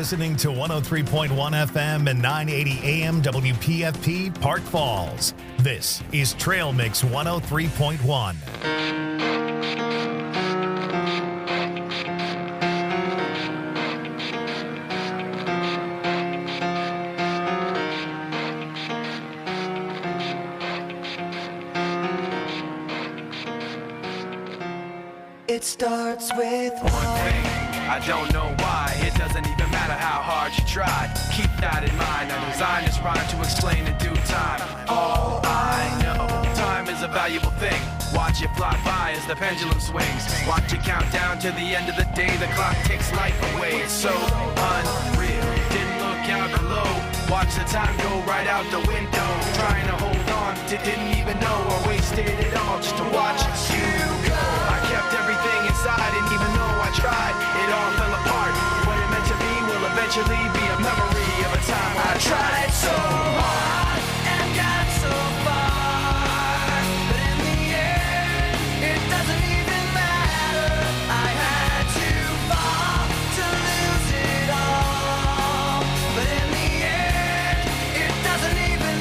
listening to 103.1 FM and 980 AM WPFP Park Falls. This is Trail Mix 103.1. It starts with one thing. I don't know why. It doesn't even matter how hard you try. Keep that in mind. I designed this rhyme to explain in due time. All I know, time is a valuable thing. Watch it fly by as the pendulum swings. Watch it count down to the end of the day. The clock takes life away. It's so unreal. Didn't look out below. Watch the time go right out the window. Trying to hold on, didn't even know or wasted it all just to watch you go. I kept everything inside, and even though I tried, it all fell apart. What it meant to be will eventually be a memory of a time when I tried so hard and got so far. But in the end, it doesn't even matter. I had to fall to lose it all. But in the end, it doesn't even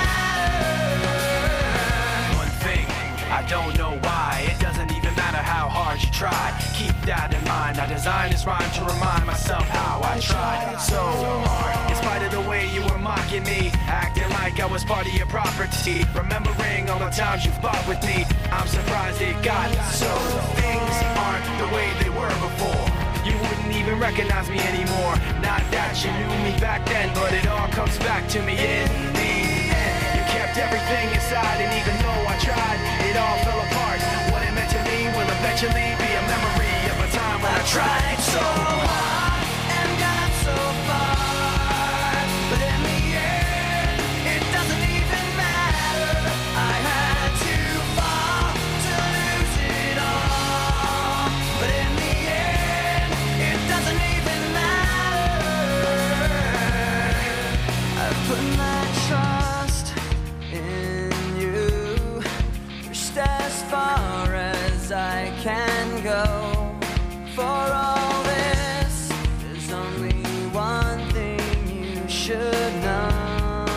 matter. One thing, I don't know why. It doesn't even matter how hard you try. Keep that in mind. I designed this rhyme to remind myself how I tried so hard. In spite of the way you were mocking me, acting like I was part of your property. Remembering all the times you fought with me, I'm surprised it got so. Things aren't the way they were before. You wouldn't even recognize me anymore. Not that you knew me back then, but it all comes back to me in the end. You kept everything inside, and even though I tried, it all fell apart. What it meant to me will eventually be a memory of a time when I tried so hard and got so far. But in the end, it doesn't even matter. I had to fall to lose it all. But in the end, it doesn't even matter. I've put my trust in you, pushed as far as I can go. For all this, there's only one thing you should know.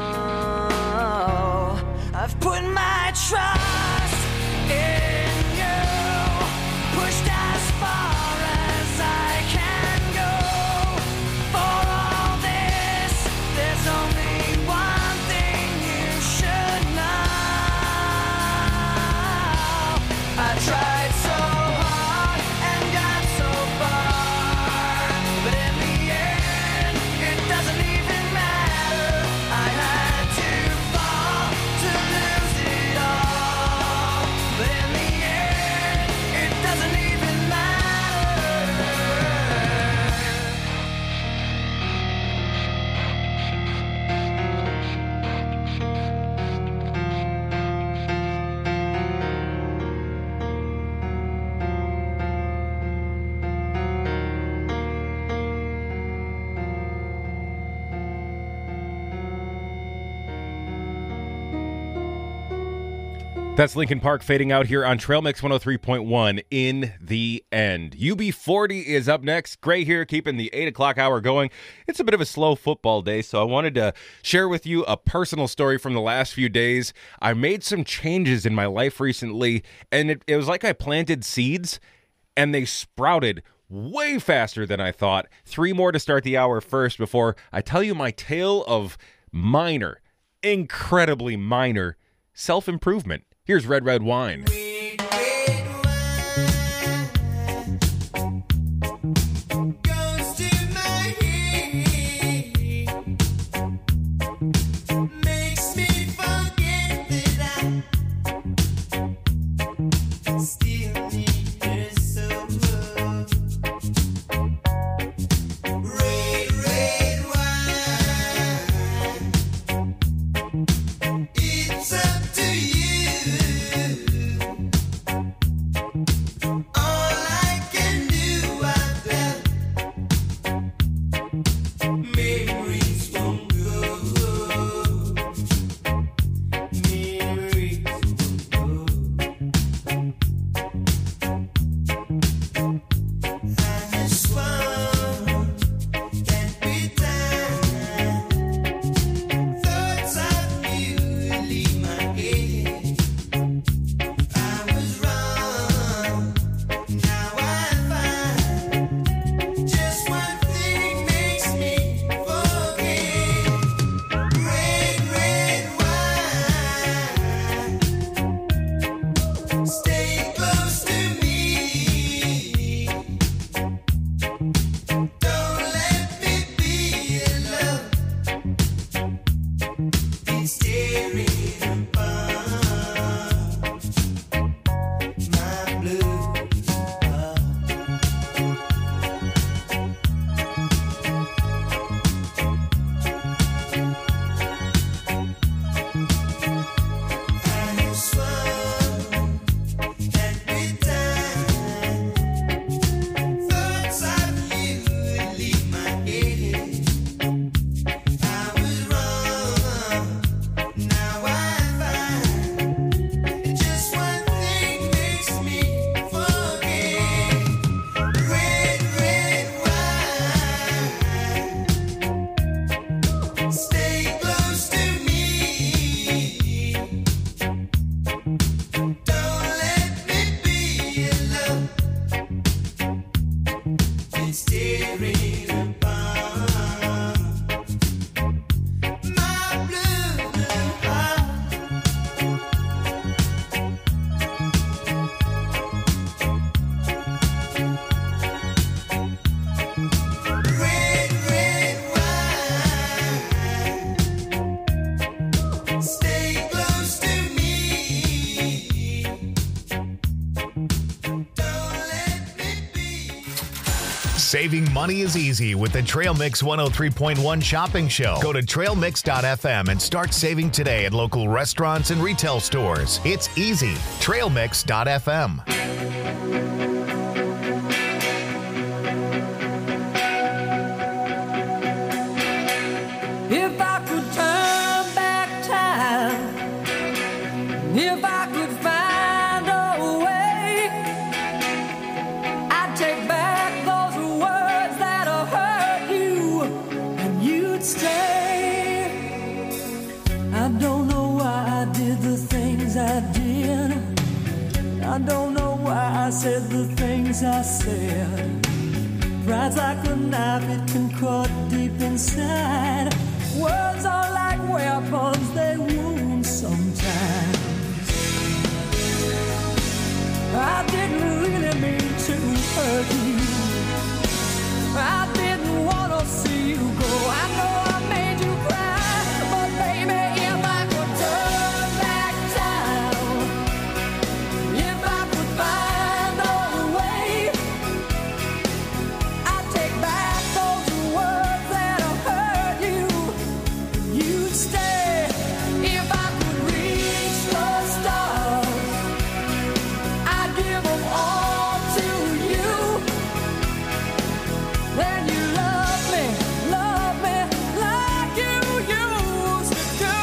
I've put my trust in you, pushed as far as I can go. For all this, there's only one thing you should know. I tried so hard and got so far, but in the end, it doesn't even matter. I had to fall to lose it all, but in the end, it doesn't even matter. That's Linkin Park fading out here on Trail Mix 103.1 in the end. UB40 is up next. Gray here, keeping the 8 o'clock hour going. It's a bit of a slow football day, so I wanted to share with you a personal story from the last few days. I made some changes in my life recently, and it was like I planted seeds, and they sprouted way faster than I thought. 3 more to start the hour first before I tell you my tale of minor, incredibly minor self-improvement. Here's Red Red Wine. It's up to you. Saving money is easy with the Trail Mix 103.1 shopping show. Go to trailmix.fm and start saving today at local restaurants and retail stores. It's easy. Trailmix.fm. If I could turn back time, if I could find a way, I'd take back those words that hurt you, and you'd stay. I don't know why I did the things I did. I don't know why I said the things I said. Pride's like a knife, it can cut deep inside. Words are like weapons, they wound sometimes. I didn't really mean to hurt you. I didn't want to see you go. I know I made you cry, but baby, if I could turn back time, if I could find a way, I'd take back those words that hurt you. You'd stay. If I could reach the stars, I'd give them all to you. Then you love me like you used to do.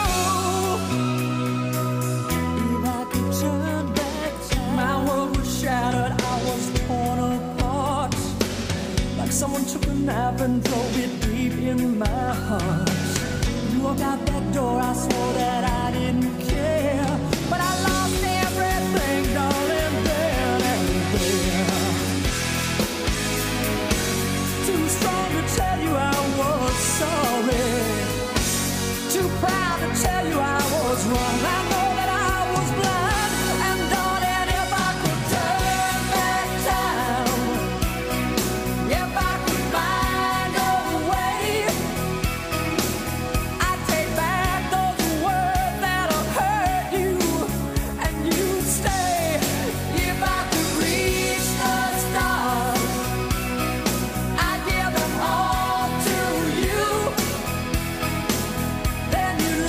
If I could turn back time, my world was shattered, I was torn apart. Like someone took a knife and drove it deep in my heart. You walked out that door, I swore that I didn't care. But I lost everything, darling, then and there. Too strong to tell you I was sorry. Too proud to tell you I was wrong. I know that I was blind. And darling, if I could turn back time, if I could find a way, I'd take back those words that'll hurt you, and you'd stay. If I could reach the stars, I'd give them all to you. Then you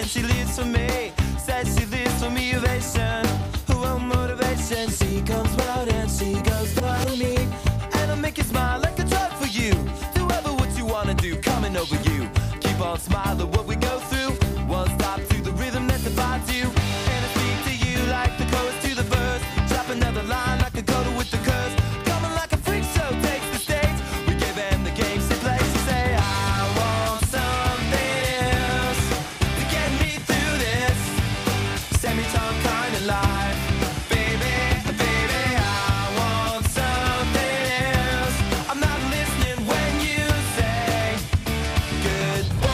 she lives for me. Says she lives for me, ovation. Who won't motivation? She comes round and she goes for me. And I'll make you smile like a drug for you. Do ever what you wanna do, coming over you. Keep on smiling what we go through. One stop to the rhythm that divides you. And I speak to you like the chorus to the verse. Drop another line like a coda with the curse. Coming like a freak show takes the stage. We give them the games to play. She say, I want something else to get me through this semi-time kind of life. Baby, baby, I want something else. I'm not listening when you say goodbye.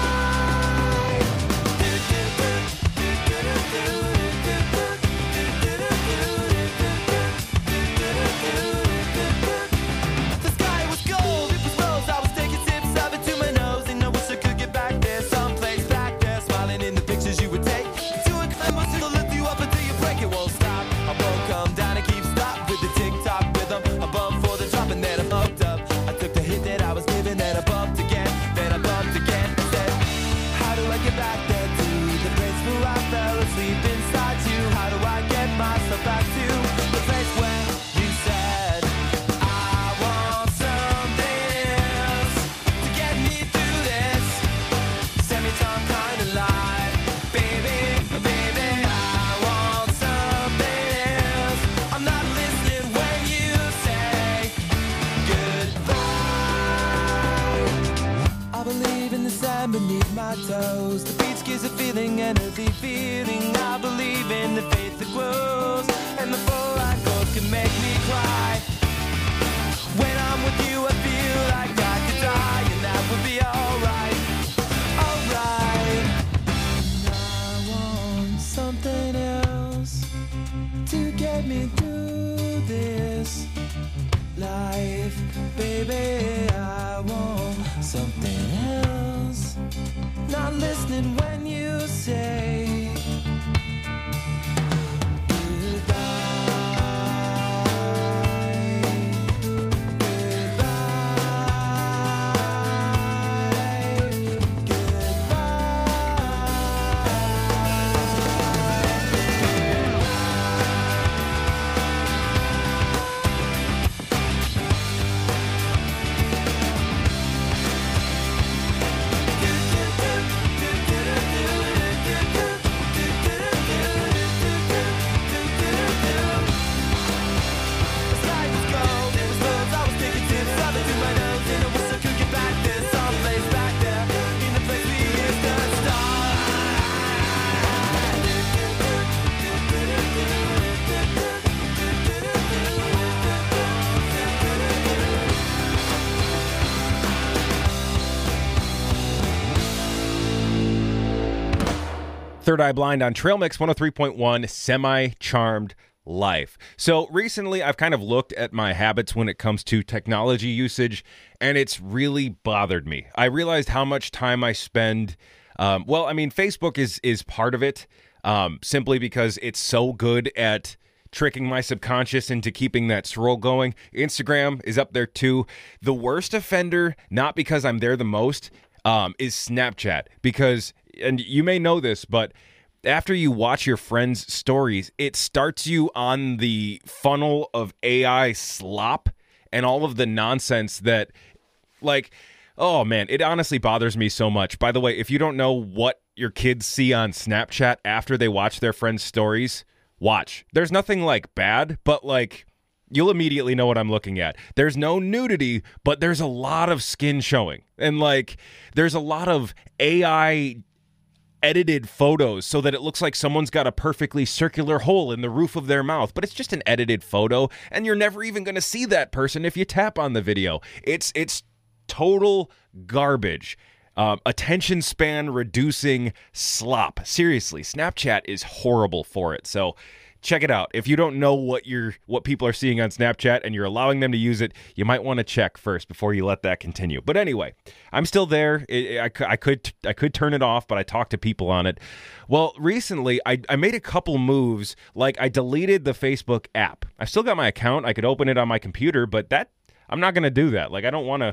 The sky was gold, it was rose. I was taking sips of it to my nose, and I wish I could get back there, someplace back there, smiling in the pictures you would take. To a climb, to lift you up until you break. It won't stop. I won't come down and keep stop with the tick-tock rhythm. I bumped for the drop and then I bumped up. I took the hit that I was given, then I bumped again, then I bumped again. I said, how do I get back there to the place where I fell asleep inside you? How do I get myself back to the place where you said I want something else to get me through this semi-time kind of life? Baby, baby, I want something else. I'm not listening when you say goodbye. I believe in the sand beneath my toes. The beach gives a feeling, energy feeling. I believe in the faith that grows, and the full light goes can make me cry. When I'm with you, I feel like I could die, and that would be alright, alright. And I want something else to get me through this life, baby. I want something else. Not listening when you say Third Eye Blind on Trail Mix 103.1, Semi-Charmed Life. So recently I've kind of looked at my habits when it comes to technology usage, and it's really bothered me. I realized how much time I spend. Facebook is part of it, simply because it's so good at tricking my subconscious into keeping that scroll going. Instagram is up there too. The worst offender, not because I'm there the most, is Snapchat, because, and you may know this, but after you watch your friends' stories, it starts you on the funnel of AI slop and all of the nonsense that, like, oh man, it honestly bothers me so much. By the way, if you don't know what your kids see on Snapchat after they watch their friends' stories, watch. There's nothing like bad, but like, you'll immediately know what I'm looking at. There's no nudity, but there's a lot of skin showing. And like, there's a lot of AI edited photos so that it looks like someone's got a perfectly circular hole in the roof of their mouth, but it's just an edited photo, and you're never even going to see that person if you tap on the video. It's total garbage. Attention span reducing slop. Seriously, Snapchat is horrible for it. So check it out. If you don't know what people are seeing on Snapchat and you're allowing them to use it, you might want to check first before you let that continue. But anyway, I'm still there. I could turn it off, but I talked to people on it. Well, recently I made a couple moves. Like, I deleted the Facebook app. I've still got my account. I could open it on my computer, but I'm not going to do that. Like, I don't want to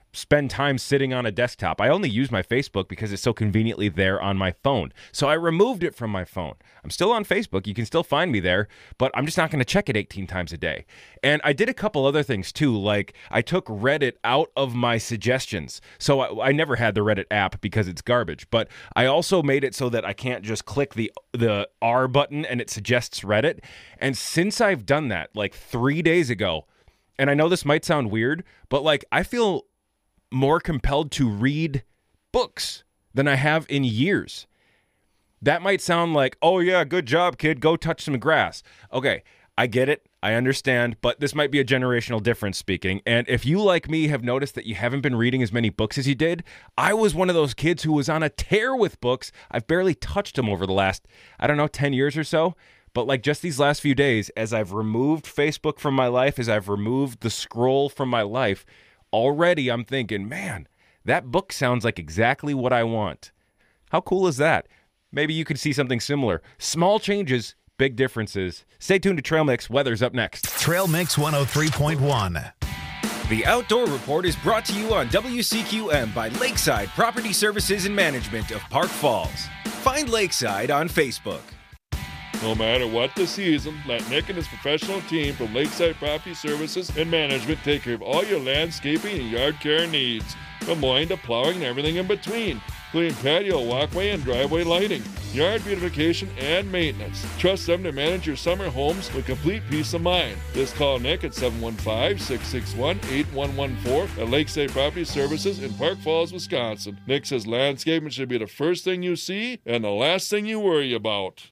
spend time sitting on a desktop. I only use my Facebook because it's so conveniently there on my phone. So I removed it from my phone. I'm still on Facebook. You can still find me there, but I'm just not going to check it 18 times a day. And I did a couple other things too, like I took Reddit out of my suggestions. So I never had the Reddit app because it's garbage, but I also made it so that I can't just click the R button and it suggests Reddit. And since I've done that, like 3 days ago, and I know this might sound weird, but like I feel more compelled to read books than I have in years. That might sound like, oh yeah, good job, kid, go touch some grass. Okay, I get it, I understand, but this might be a generational difference speaking. And if you, like me, have noticed that you haven't been reading as many books as you did, I was one of those kids who was on a tear with books. I've barely touched them over the last, 10 years or so. But like just these last few days, as I've removed Facebook from my life, as I've removed the scroll from my life, already I'm thinking, man, that book sounds like exactly what I want. How cool is that? Maybe you could see something similar. Small changes, big differences. Stay tuned to Trail Mix. Weather's up next. Trail Mix 103.1. The Outdoor Report is brought to you on WCQM by Lakeside Property Services and Management of Park Falls. Find Lakeside on Facebook. No matter what the season, let Nick and his professional team from Lakeside Property Services and Management take care of all your landscaping and yard care needs, from mowing to plowing and everything in between, including patio, walkway, and driveway lighting, yard beautification, and maintenance. Trust them to manage your summer homes with complete peace of mind. Just call Nick at 715-661-8114 at Lakeside Property Services in Park Falls, Wisconsin. Nick says landscaping should be the first thing you see and the last thing you worry about.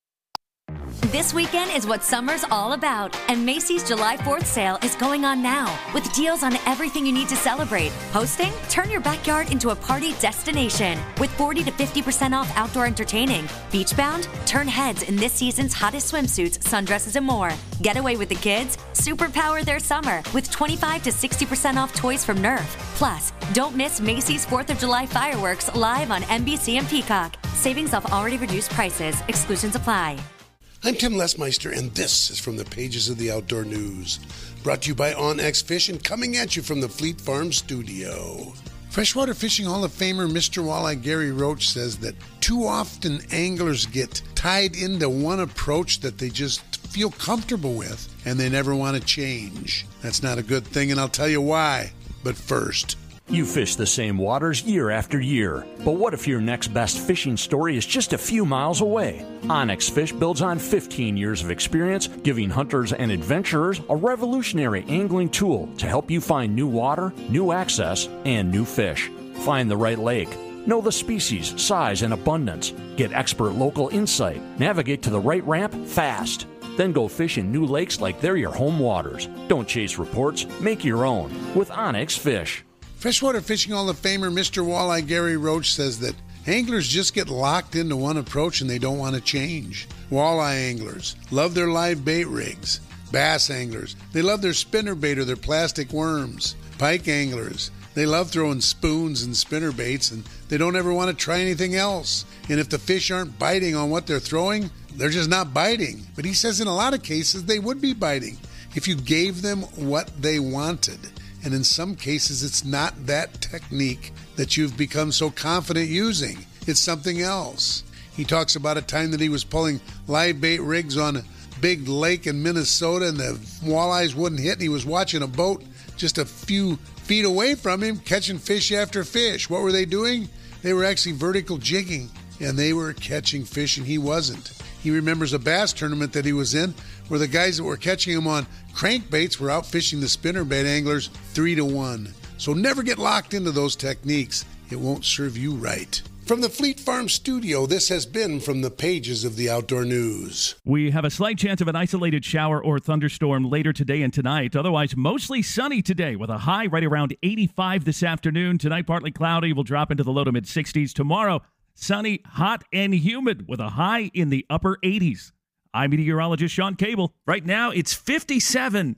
This weekend is what summer's all about, and Macy's July 4th sale is going on now with deals on everything you need to celebrate. Hosting? Turn your backyard into a party destination with 40 to 50% off outdoor entertaining. Beachbound? Turn heads in this season's hottest swimsuits, sundresses, and more. Get away with the kids? Superpower their summer with 25 to 60% off toys from Nerf. Plus, don't miss Macy's 4th of July fireworks live on NBC and Peacock. Savings off already reduced prices. Exclusions apply. I'm Tim Lesmeister, and this is from the pages of the Outdoor News. Brought to you by OnX Fish and coming at you from the Fleet Farm studio. Freshwater Fishing Hall of Famer Mr. Walleye Gary Roach says that too often anglers get tied into one approach that they just feel comfortable with, and they never want to change. That's not a good thing, and I'll tell you why. But first... You fish the same waters year after year, but what if your next best fishing story is just a few miles away? OnX Fish builds on 15 years of experience, giving hunters and adventurers a revolutionary angling tool to help you find new water, new access, and new fish. Find the right lake. Know the species, size, and abundance. Get expert local insight. Navigate to the right ramp fast. Then go fish in new lakes like they're your home waters. Don't chase reports. Make your own with OnX Fish. Freshwater Fishing Hall of Famer Mr. Walleye Gary Roach says that anglers just get locked into one approach and they don't want to change. Walleye anglers love their live bait rigs. Bass anglers, they love their spinnerbait or their plastic worms. Pike anglers, they love throwing spoons and spinnerbaits and they don't ever want to try anything else. And if the fish aren't biting on what they're throwing, they're just not biting. But he says in a lot of cases they would be biting if you gave them what they wanted. And in some cases, it's not that technique that you've become so confident using. It's something else. He talks about a time that he was pulling live bait rigs on a big lake in Minnesota and the walleyes wouldn't hit. And he was watching a boat just a few feet away from him catching fish after fish. What were they doing? They were actually vertical jigging, and they were catching fish, and he wasn't. He remembers a bass tournament that he was in where the guys that were catching him on crankbaits were out fishing the spinnerbait anglers 3-1. So never get locked into those techniques. It won't serve you right. From the Fleet Farm studio, this has been from the pages of the Outdoor News. We have a slight chance of an isolated shower or thunderstorm later today and tonight. Otherwise, mostly sunny today with a high right around 85 this afternoon. Tonight, partly cloudy. Will drop into the low to mid-60s. Tomorrow, sunny, hot, and humid with a high in the upper 80s. I'm meteorologist Sean Cable. Right now, it's 57.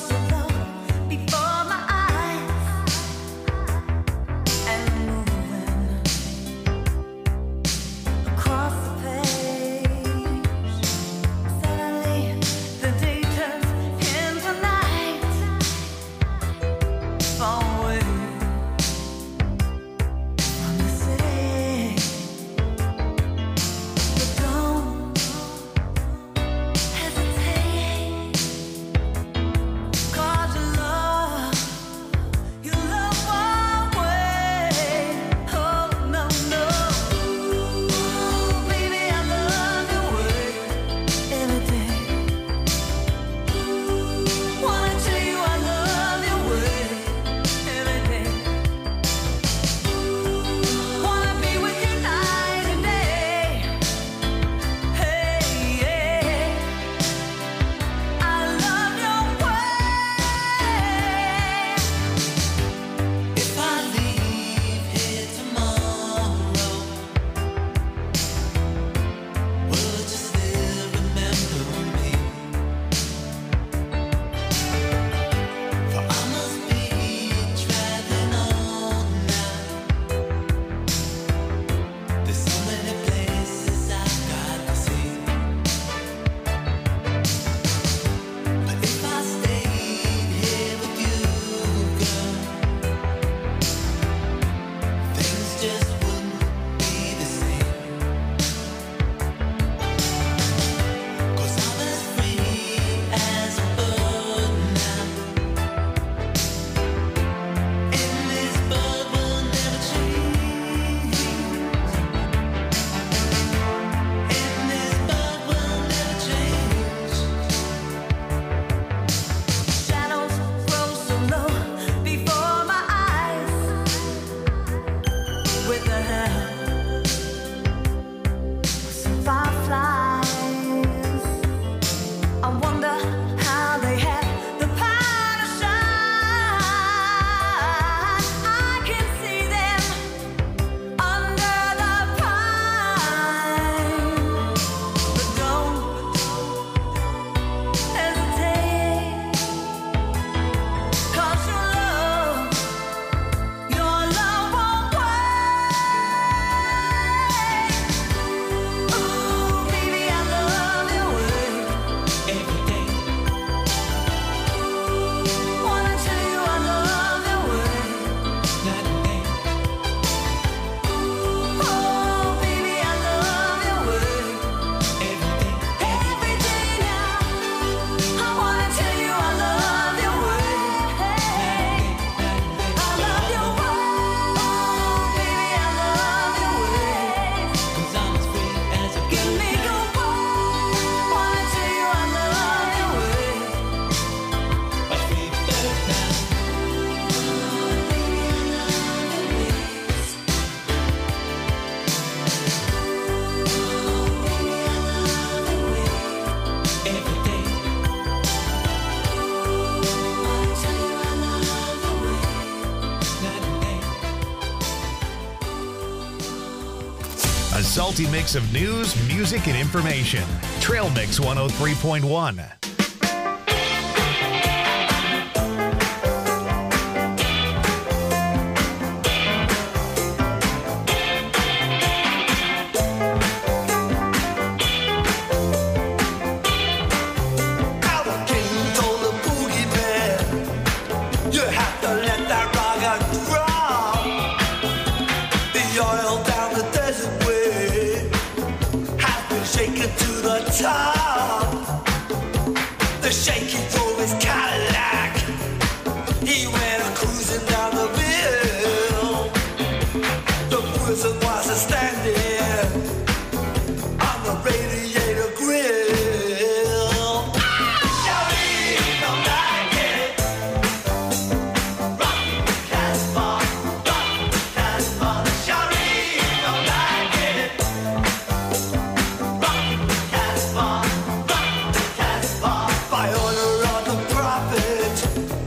Before my eyes and moving A salty mix of news, music, and information. Trail Mix 103.1. The shaky drove his Cadillac. He went cruising down the hill. The person was standing on the radiator grill. Shawty don't like it. Rock Casbah, rock Casbah. Shawty don't like it. Rock Casbah. By order of the prophet,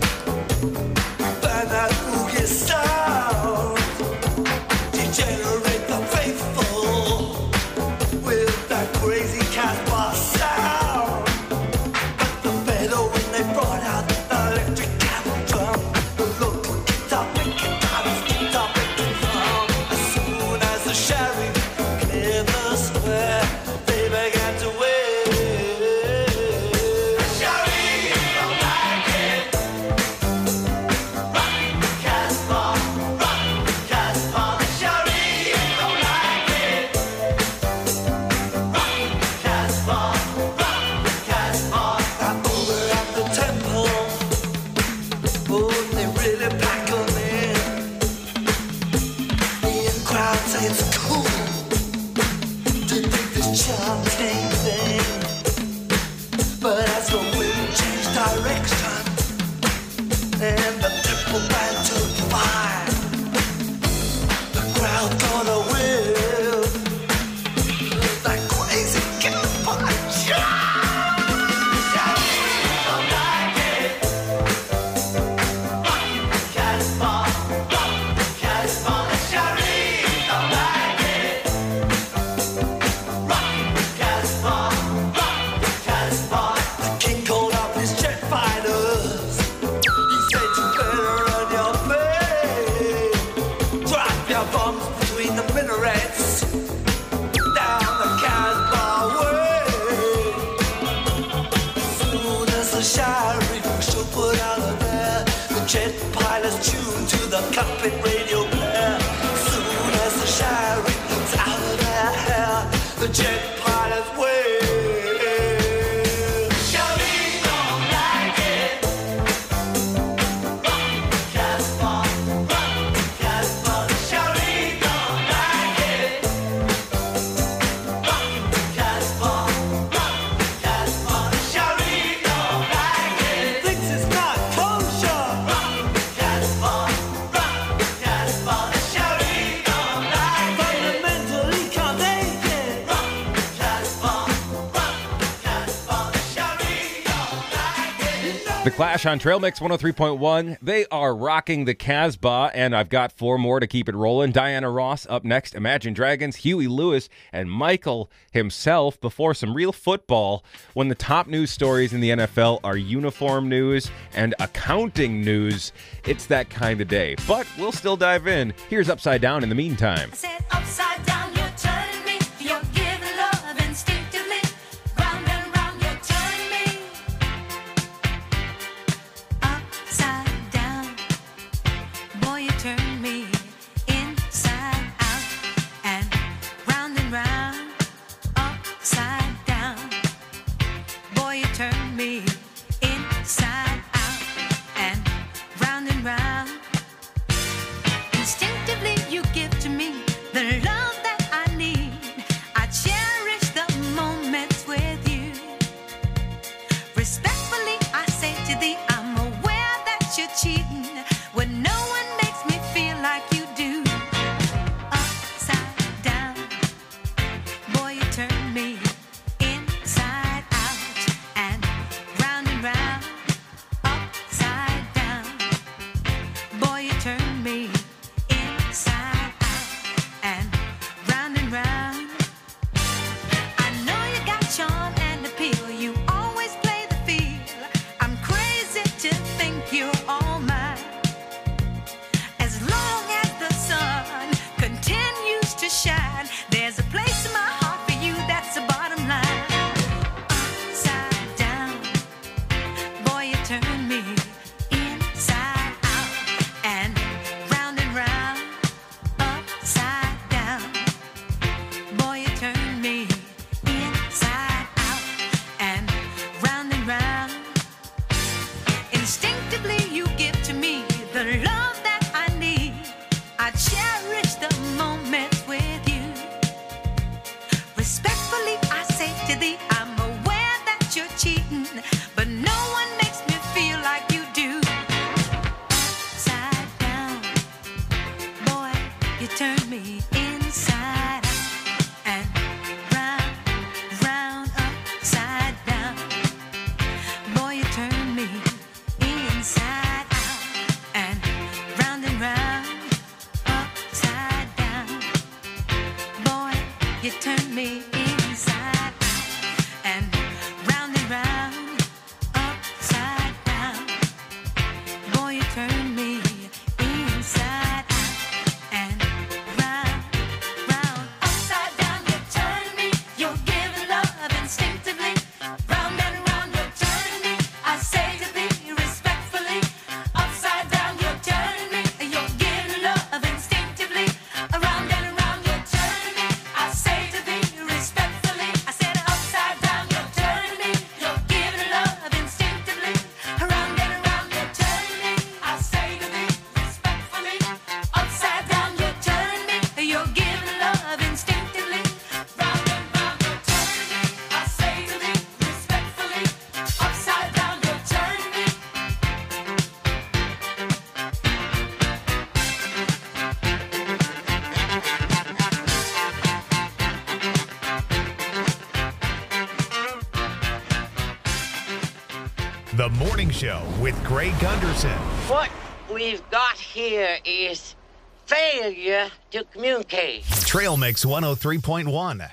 burn that boogie sound, degenerate the faithful with that crazy Casbah sound. But the better when they brought out the electric cattle drum, the local guitar picking dollars, guitar picking drum. As soon as the sheriff cleared the square, they began to wait. It's cool to think this charm thing. But as the wind changed direction and the temple ran to fire, the crowd gonna will that crazy Casbah charm. Jet pilots tuned to the cockpit radio blare. Soon as the sheriff's out of their hair, the jet pilots wave. Shawty don't like it. Rock Casbah, rock Casbah. Shawty don't like it. Rock Casbah, rock Casbah. Shawty don't like it. Thinks it's not kosher. The Clash on Trail Mix 103.1. They are rocking the Casbah, and I've got four more to keep it rolling. Diana Ross up next, Imagine Dragons, Huey Lewis, and Michael himself before some real football when the top news stories in the NFL are uniform news and accounting news. It's that kind of day, but we'll still dive in. Here's Upside Down in the meantime. Said upside down, you're turning me. You're giving love instinctively. Round and round, you're turning me. Upside down, boy, you turn me inside out and round, upside down. Boy, you turn me inside out and round. Instinctively, you give to me the love that You turn me inside out and round, upside down. Boy, you turn me inside out and round, upside down. You turn me, you're giving love instinctively. Round and round, you're turning me. I say to thee respectfully, upside down, you're turning me. You're giving love instinctively. Around and around, you're turning me. I say to thee respectfully. I said upside down, you're turning me. You're giving love instinctively. Around and around, you're turning me. I say to thee respectfully. Upside down, you're turning me. You're giving love instinctively. Round and round, you're turning me. I say to thee respectfully. Upside down, you're turning me. The Morning Show with Greg Gunderson. What we've got here is failure to communicate. Trail Mix 103.1.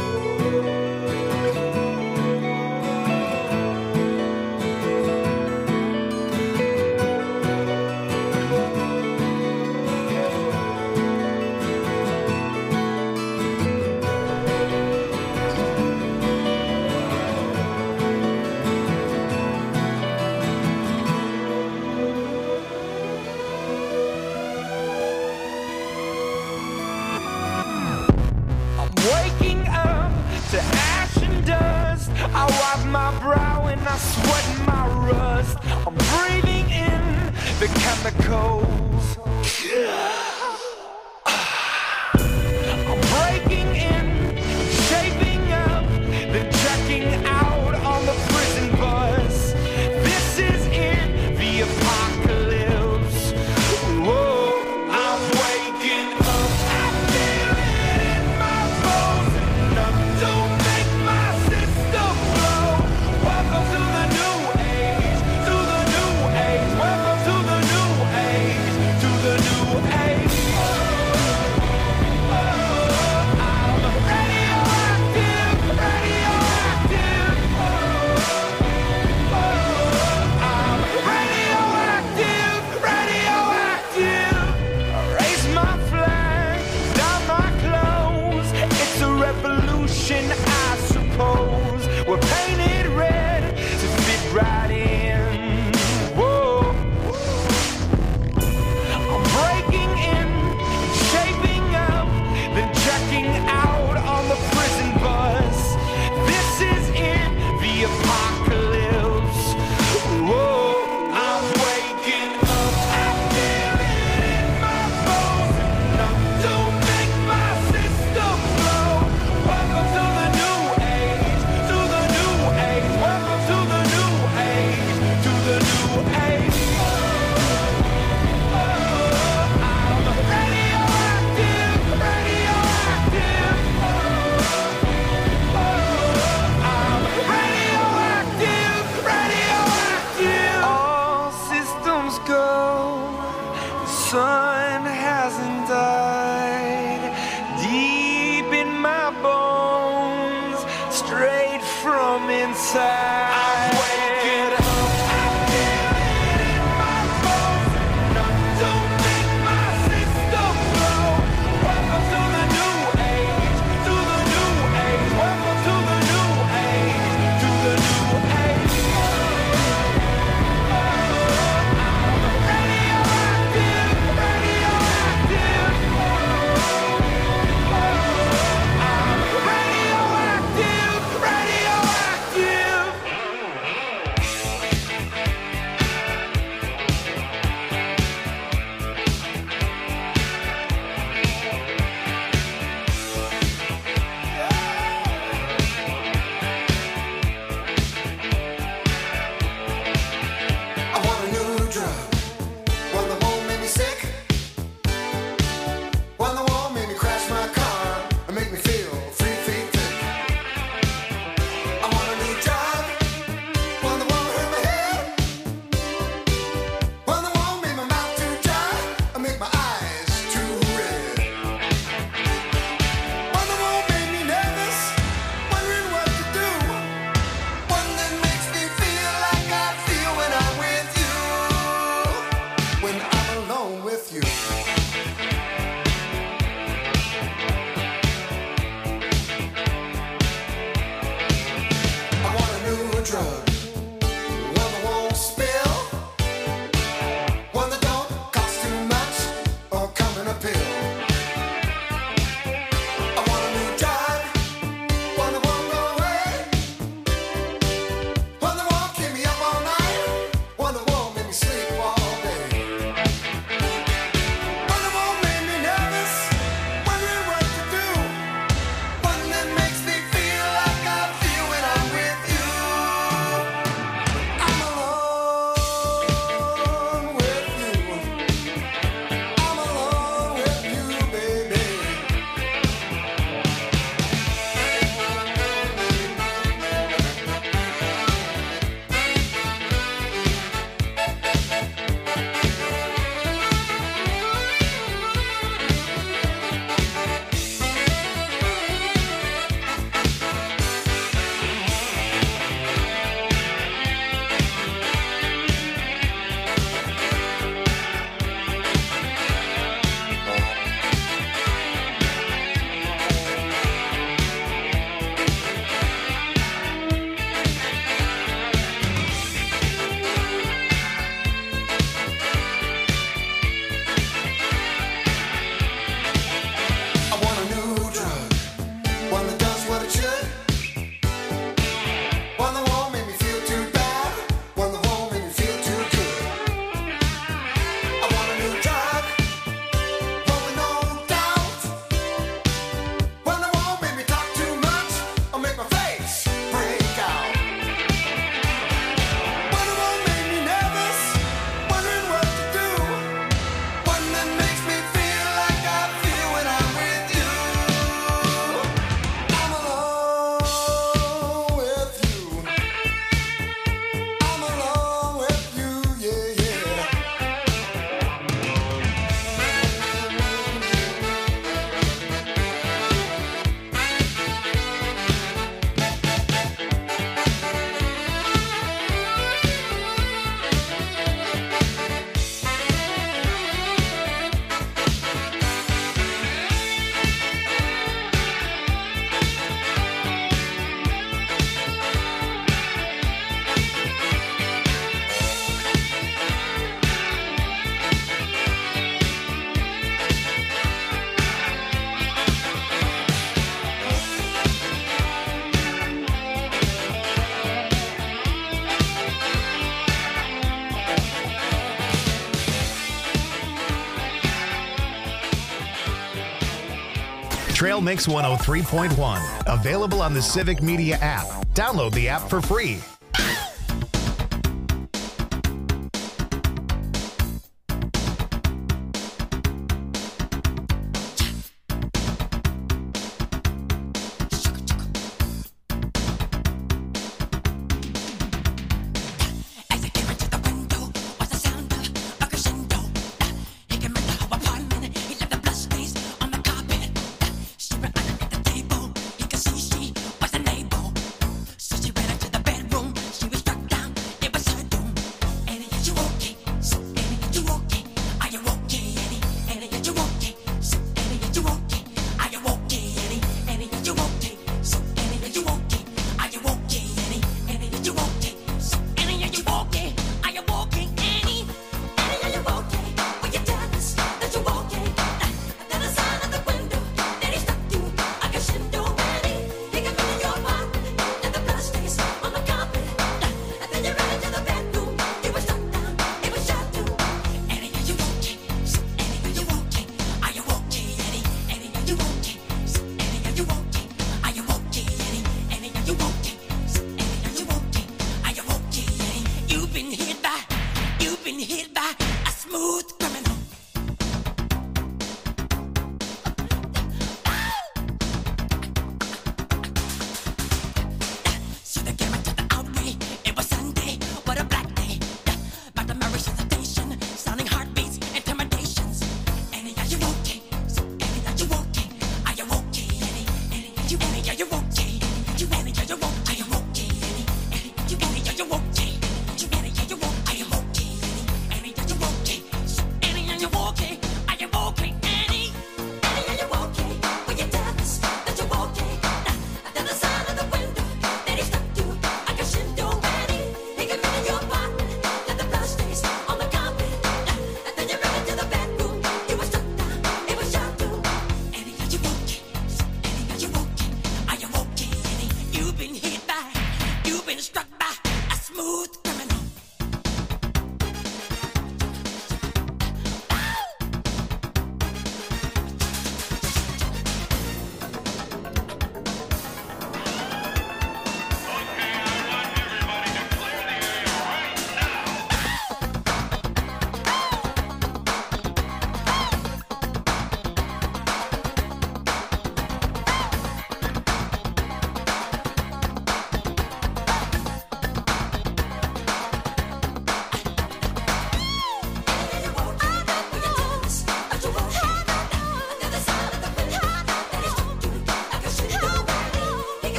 Waking up to ash and dust. I wipe my brow and I sweat my rust. I'm breathing in the chemicals. I'm breaking in, shaping up, then checking out on the prison bus. This is in the apocalypse. Whoa, I'm waking up. I feel it in my bones. Enough to make my system blow. Welcome to the new age, to the new age. Welcome to the new age, to the new age. I'm radioactive, radioactive. I'm radioactive, radioactive. Raise my flag, down my clothes. It's a revolution, I suppose. We're painted red to fit right in. Whoa. I'm breaking in, shaping up, then checking out on the prison bus. This is in the apocalypse. Whoa, I'm waking up. I feel it in my bones. Enough to make my system blow. Welcome to the new age, to the new age. Welcome to the new age, to the new age. I'm radioactive, radioactive. I'm radioactive, radioactive. All systems go. The sun hasn't died. Deep in my bones, straight from inside. I'm waking up. I feel it in my bones. Enough to make my system blow. Welcome to the new age, to the new age. Welcome to the new age, to the new age. I'm radioactive, radioactive. I'm radioactive, radioactive. One that does what it should. One that won't make me feel too bad. One that won't make me feel too good. I want a new drug. One with no doubt. One that won't make me talk too much or make my face break out. One that won't make me nervous, wondering what to do. One that makes me feel like I feel when I'm with you. I'm alone with you. I'm alone with you, yeah, yeah. Trail Mix 103.1. Available on the Civic Media app. Download the app for free.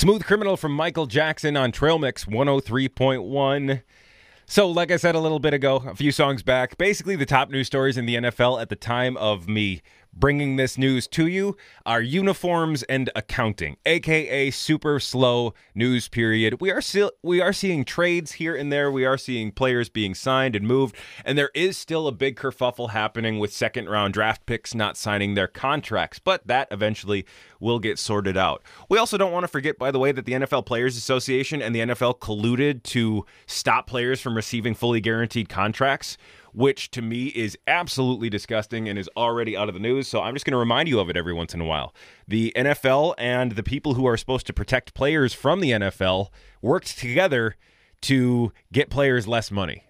Smooth Criminal from Michael Jackson on Trail Mix 103.1. So, like I said a little bit ago, a few songs back, basically the top news stories in the NFL at the time of me bringing this news to you are uniforms and accounting, aka super slow news period. We are seeing trades here and there. We are seeing players being signed and moved, and there is still a big kerfuffle happening with second-round draft picks not signing their contracts, but that eventually will get sorted out. We also don't want to forget, by the way, that the NFL Players Association and the NFL colluded to stop players from receiving fully guaranteed contracts, which to me is absolutely disgusting and is already out of the news. So I'm just going to remind you of it every once in a while. The NFL and the people who are supposed to protect players from the NFL worked together to get players less money.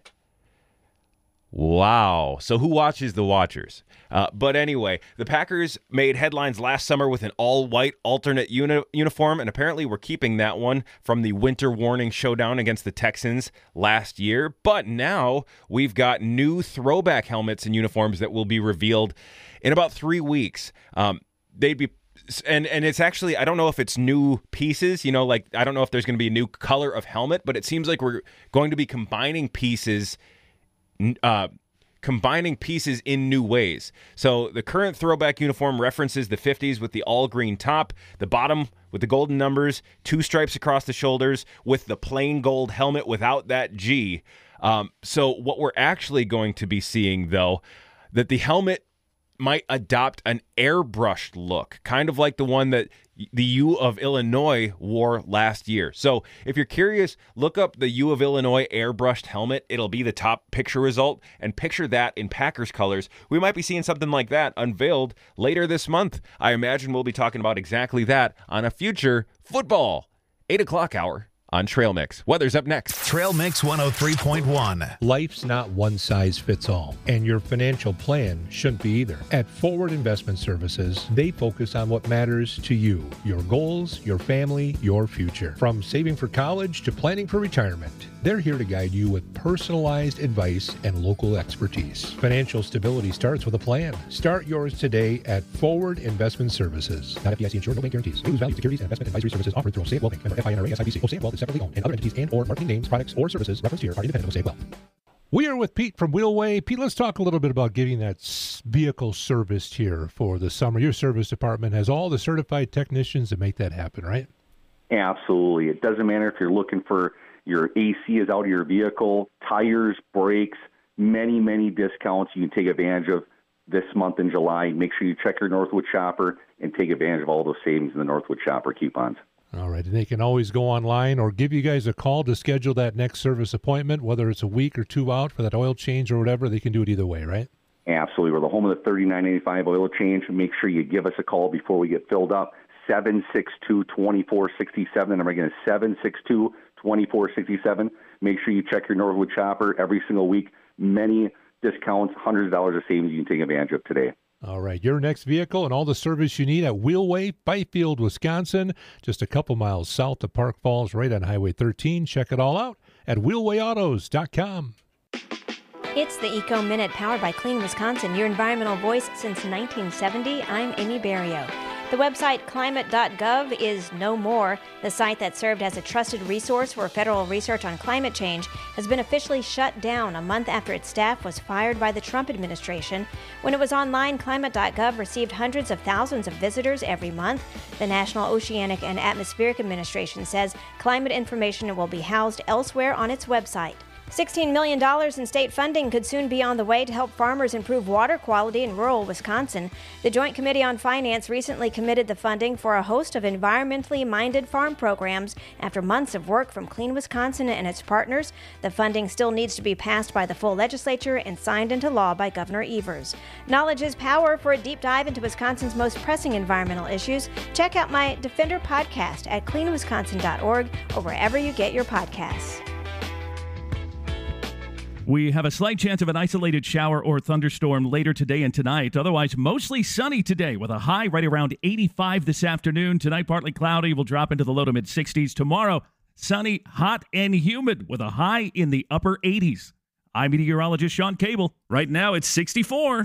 Wow. So who watches the Watchers? But anyway, the Packers made headlines last summer with an all-white alternate uniform, and apparently we're keeping that one from the winter warning showdown against the Texans last year. But now we've got new throwback helmets and uniforms that will be revealed in about 3 weeks. They'd be... And it's actually, I don't know if it's new pieces, I don't know if there's going to be a new color of helmet, but it seems like we're going to be combining pieces in new ways. So the current throwback uniform references the 50s with the all-green top, the bottom with the golden numbers, 2 stripes across the shoulders with the plain gold helmet without that G. So what we're actually going to be seeing, though, that the helmet might adopt an airbrushed look, kind of like the one that the U of Illinois wore last year. So if you're curious, look up the U of Illinois airbrushed helmet. It'll be the top picture result, and picture that in Packers colors. We might be seeing something like that unveiled later this month. I imagine we'll be talking about exactly that on a future football 8 o'clock hour on Trail Mix. Weather's up next. Trail Mix 103.1. Life's not one size fits all, and your financial plan shouldn't be either. At Forward Investment Services, they focus on what matters to you, your goals, your family, your future. From saving for college to planning for retirement, they're here to guide you with personalized advice and local expertise. Financial stability starts with a plan. Start yours today at Forward Investment Services. Not FDIC insured, no bank guarantees. Lose value securities and investment advisory services offered through Osage Wealth Bank, member FINRA SIPC. Osage Wealth is separately owned, and other entities and/or marketing names, products, or services referenced here are independent of Osage Wealth. We are with Pete from Wheelway. Pete, let's talk a little bit about getting that vehicle serviced here for the summer. Your service department has all the certified technicians to make that happen, right? Absolutely. It doesn't matter if you're looking for your AC is out of your vehicle, tires, brakes, many discounts you can take advantage of this month in July. Make sure you check your Northwood Shopper and take advantage of all those savings in the Northwood Shopper coupons. All right, and they can always go online or give you guys a call to schedule that next service appointment, whether it's a week or 2 out for that oil change or whatever. They can do it either way, right? Absolutely. We're the home of the $39.85 oil change. Make sure you give us a call before we get filled up. 762-2467. And I'm again, 762-2467. Make sure you check your Northwood Shopper every single week. Many discounts, hundreds of dollars of savings you can take advantage of today. All right, your next vehicle and all the service you need at Wheelway, Byfield, Wisconsin, just a couple miles south of Park Falls, right on Highway 13. Check it all out at wheelwayautos.com. It's the Eco Minute powered by Clean Wisconsin, your environmental voice since 1970. I'm Amy Barrio. The website climate.gov is no more. The site that served as a trusted resource for federal research on climate change has been officially shut down a month after its staff was fired by the Trump administration. When it was online, climate.gov received hundreds of thousands of visitors every month. The National Oceanic and Atmospheric Administration says climate information will be housed elsewhere on its website. $16 million in state funding could soon be on the way to help farmers improve water quality in rural Wisconsin. The Joint Committee on Finance recently committed the funding for a host of environmentally minded farm programs after months of work from Clean Wisconsin and its partners. The funding still needs to be passed by the full legislature and signed into law by Governor Evers. Knowledge is power. For a deep dive into Wisconsin's most pressing environmental issues, check out my Defender podcast at cleanwisconsin.org or wherever you get your podcasts. We have a slight chance of an isolated shower or thunderstorm later today and tonight. Otherwise, mostly sunny today with a high right around 85 this afternoon. Tonight, partly cloudy. Will drop into the low to mid-60s. Tomorrow, sunny, hot, and humid with a high in the upper 80s. I'm meteorologist Sean Cable. Right now, it's 64.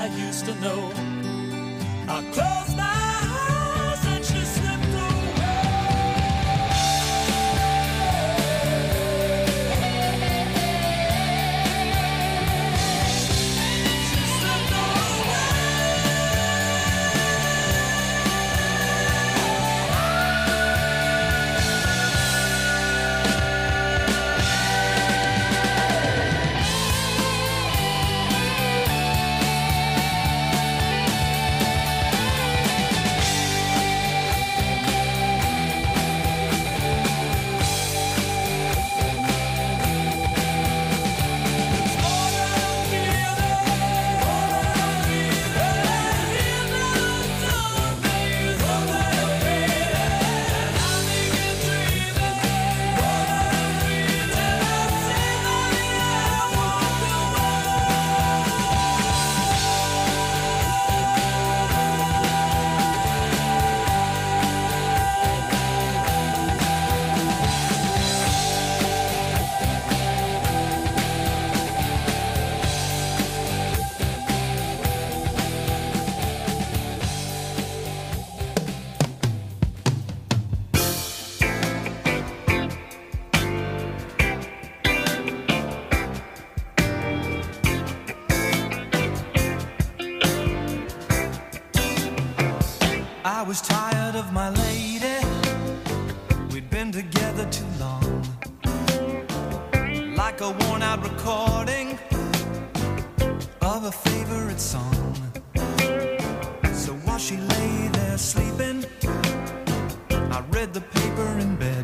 used to know. I closed my eyes and she slipped away. She slipped I was tired of my lady. We'd been together too long. Like a worn out recording of a favorite song. So while she lay there sleeping, I read the paper in bed.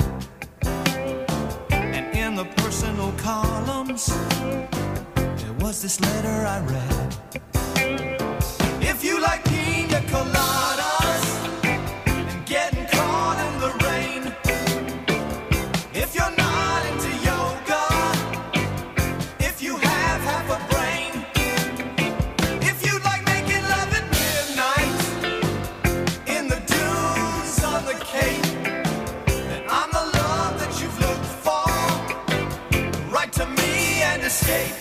And in the personal columns, there was this letter I read. If you like pina coladas and getting caught in the rain, if you're not into yoga, if you have half a brain, if you like making love at midnight in the dunes on the Cape, then I'm the love that you've looked for. Write to me and escape.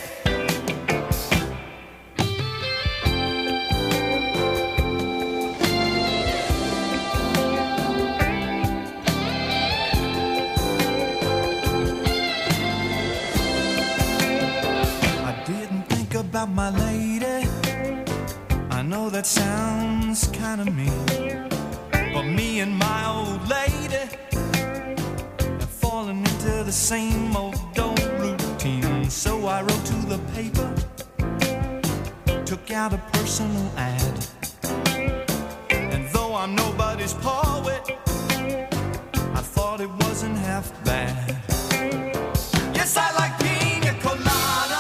About my lady, I know that sounds kind of mean, but me and my old lady have fallen into the same old routine. So I wrote to the paper, took out a personal ad, and though I'm nobody's poet, I thought it wasn't half bad. Yes, I like pina coladas.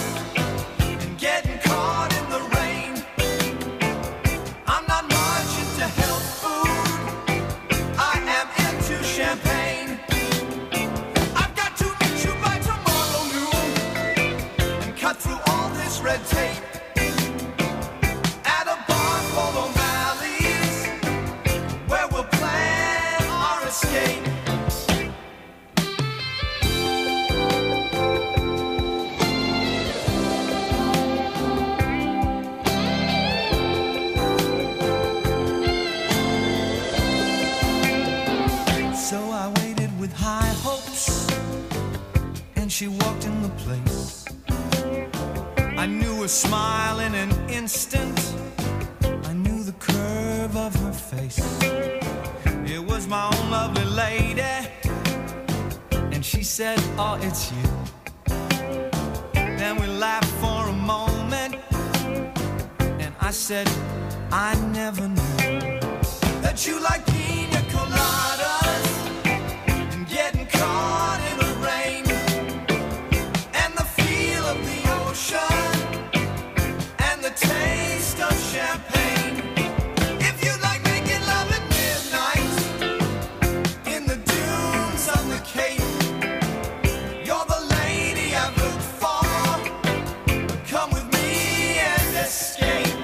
Red tape at a bar called O'Malley's, where we'll plan our escape. So I waited with high hopes, and she walked in the place. I knew her smile in an instant. I knew the curve of her face. It was my own lovely lady. And she said, oh, it's you. Then we laughed for a moment. And I said, I never knew that you like pina coladas and getting caught in the rain and the feel of the ocean. Taste of champagne. If you like making love at midnight in the dunes on the Cape, you're the lady I've looked for. Come with me and escape.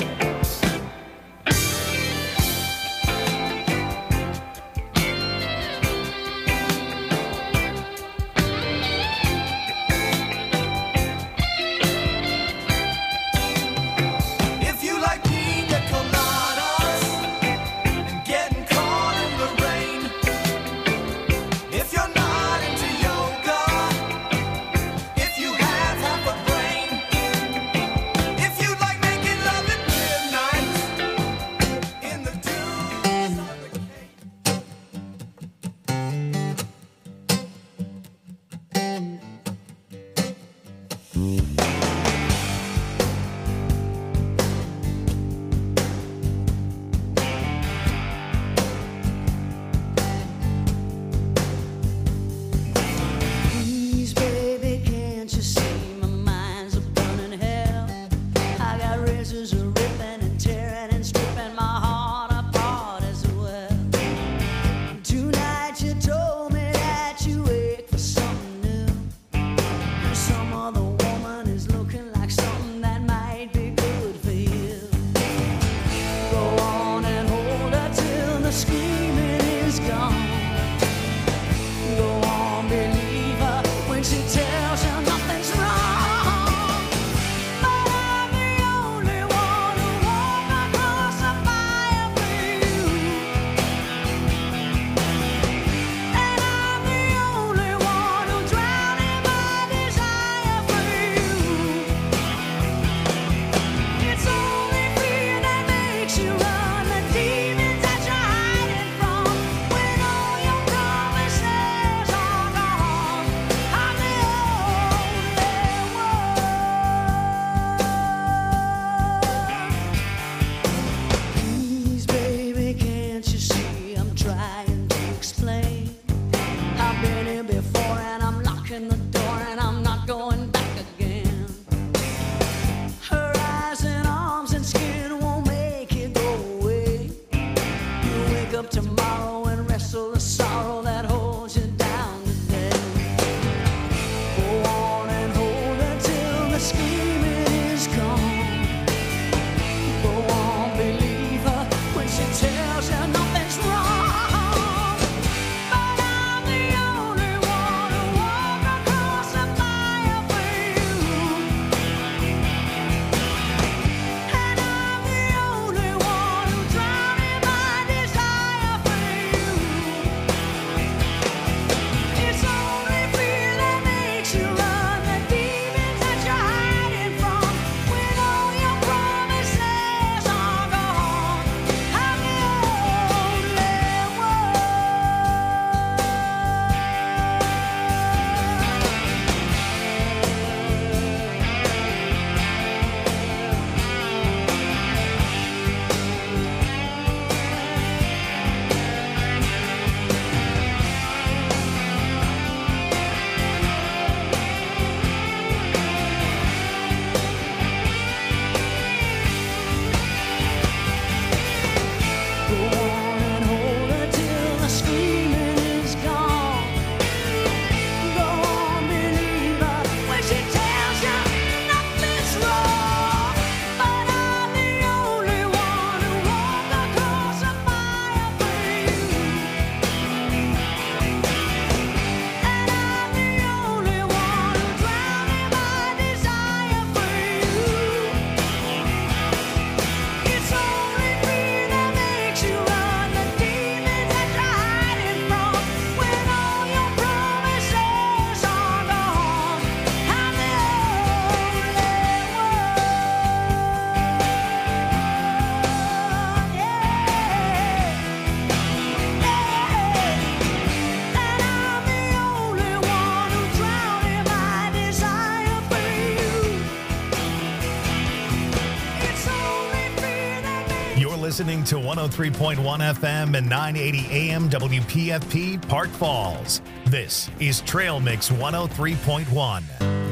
listening to 103.1 FM and 980 AM WPFP Park Falls. This is Trail Mix 103.1.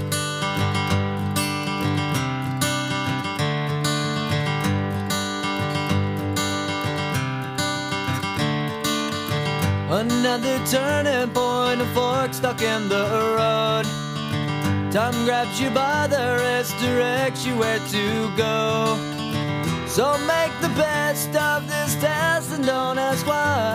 Another turning point, a fork stuck in the road. Time grabs you by the wrist, directs you where to go. So make the best